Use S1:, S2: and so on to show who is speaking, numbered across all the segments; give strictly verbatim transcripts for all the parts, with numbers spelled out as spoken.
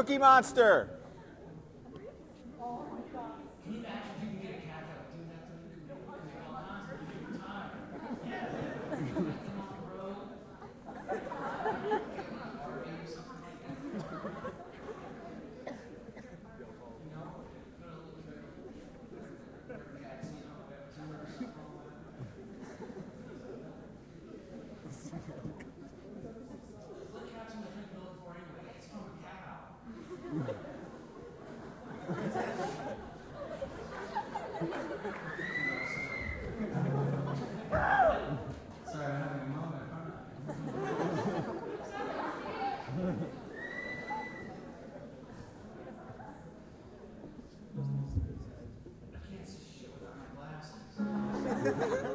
S1: Cookie Monster.
S2: Can you imagine if you can get a cat that would do that to you? Could make all kinds of different time. Let them on the road. Get one R V or something like that. You know, put a little bit of cats, you know, two or something. What cats in the drink milk for anyway? It's from a cow. Sorry, I'm having a moment, aren't I? I can't see shit without my glasses.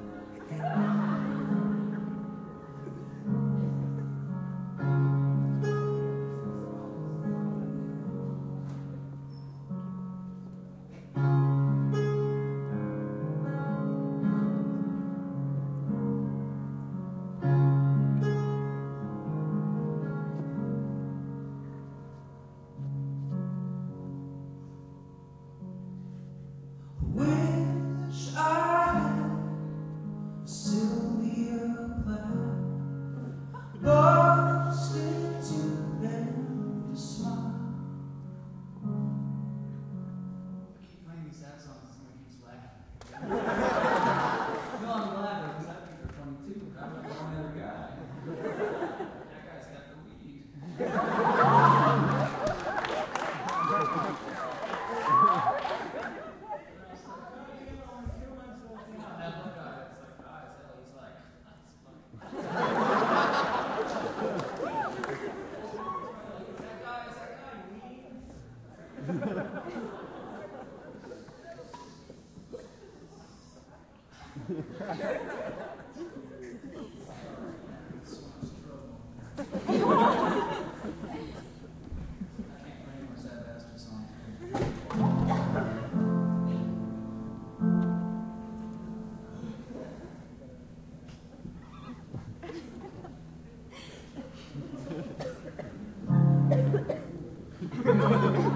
S2: Wish I had Sylvia Plath, busted to bend to smile. I keep playing these sad songs and someone keeps laughing. No, I'm glad though, because I think they're funny too. I'm not the only other guy. That guy's got the weed. Thank you.